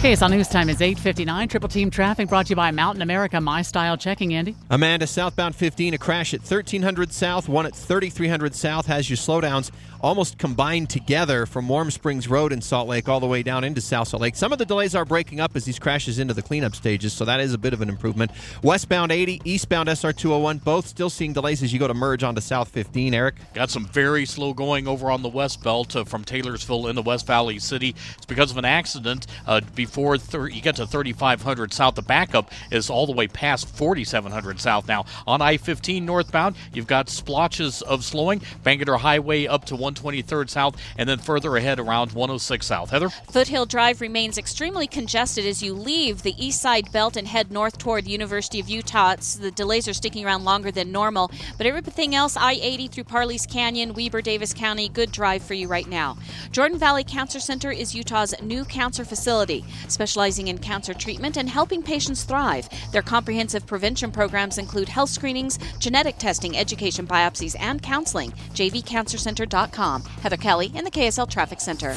KSL News Time is 8:59. Triple Team Traffic brought to you by Mountain America My Style Checking, Andy. Amanda, southbound 15, a crash at 1300 South, one at 3300 South has your slowdowns almost combined together from Warm Springs Road in Salt Lake all the way down into South Salt Lake. Some of the delays are breaking up as these crashes into the cleanup stages, so that is a bit of an improvement. Westbound 80, eastbound SR 201, both still seeing delays as you go to merge onto South 15. Eric? Got some very slow going over on the West Belt from Taylorsville into West Valley City. It's because of an accident before you get to 3500 South. The backup is all the way past 4700 South now. On I-15 northbound, you've got splotches of slowing. Bangerter Highway up to 123rd South, and then further ahead around 106 South. Heather? Foothill Drive remains extremely congested as you leave the east side belt and head north toward the University of Utah. The delays are sticking around longer than normal, but everything else, I-80 through Parley's Canyon, Weber, Davis County, good drive for you right now. Jordan Valley Cancer Center is Utah's new cancer facility, specializing in cancer treatment and helping patients thrive. Their comprehensive prevention programs include health screenings, genetic testing, education, biopsies, and counseling. jvcancercenter.com. Heather Kelly in the KSL Traffic Center.